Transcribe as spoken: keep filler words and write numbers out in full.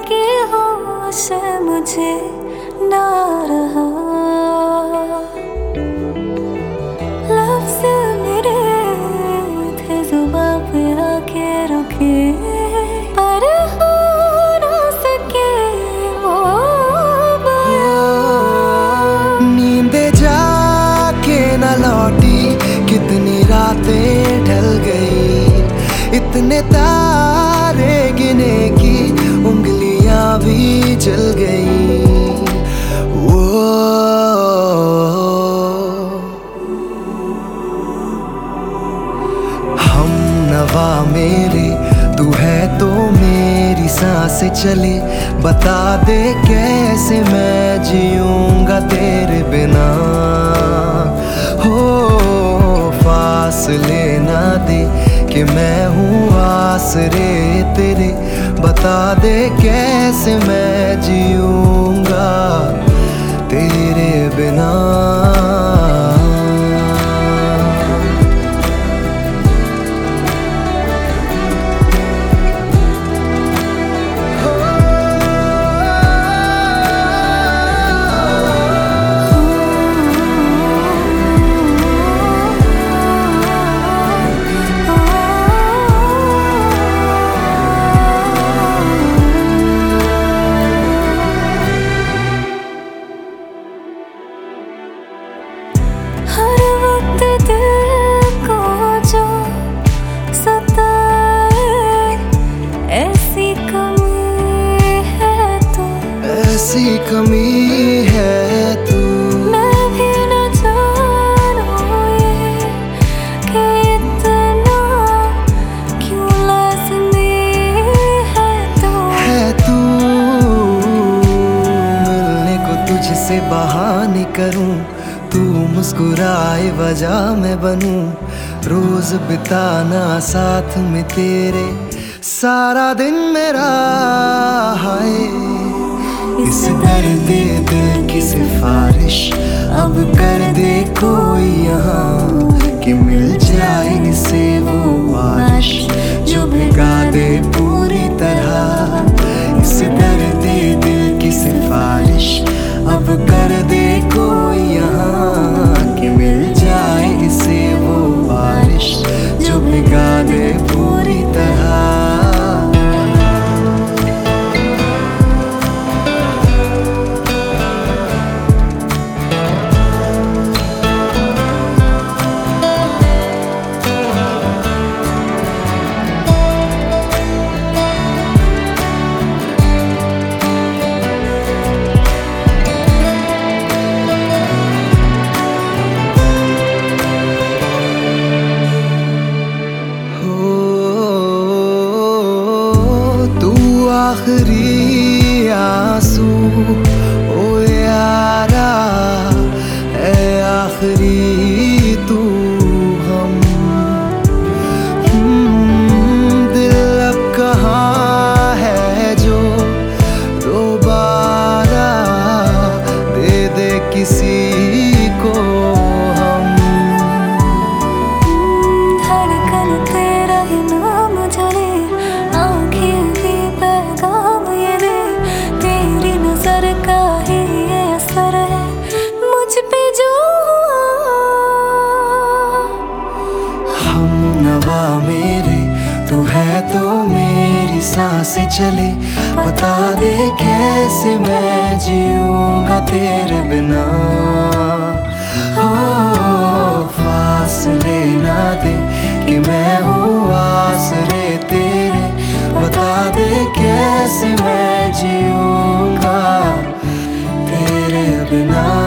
की होश मुझे ना रहा। लफ्ज़ मेरे थे जुबां पे आके रुके, पर हो ना सके वो बात। नींदे जाके न लौटी, कितनी रातें ढल गई, इतने तारे गिने की उंगलियां भी जल गई। वो हम नवा मेरे, तू है तो मेरी सांसें चले। बता दे कैसे मैं जीऊंगा तेरे बिना। हो फासले ना दे कि मैं हूँ आसरे तेरे। बता दे कैसे मैं जीऊंगा तेरे बिना। हर वक्त दिल को जो सताए, ऐसी कमी है तू, ऐसी कमी है तू। मैं भी न जानूं ये कि इतना क्यों लाज़मी है तू। है तू मिलने को तुझसे बहाने करूं, तू मुस्कुराए वजह मैं बनूं। रोज बिताना साथ में तेरे, सारा दिन मेरा हाय। इस दर्द दिल की सिफारिश अब कर दे कोई यहाँ, कि मिल जाए इसे वो बारिश जो भिगा दे पूरी तरह। इस दर्द दिल की सिफारिश अब कर दे कोई यहाँ, कि मिल जाए इसे वो बारिश जो भिगा दे पूरी तरह। आखिरी आंसू ओ यारा, ए आखिरी तू हम। दिल अब कहाँ है जो दोबारा दे दे किसी को हम। धड़कन तेरा ही नाम जले, आँखें भी पैगाम ये दे, तेरी नजर का ही ये असर है मुझ पे जो। हम नवा मेरे, तू है तो मेरी सांसें चले। बता दे कैसे मैं जीऊंगा तेरे बिना। हो फासले ना दे कि मैं हूँ आसरे तेरे। बता दे कैसे मैं जीऊंगा तेरे बिना।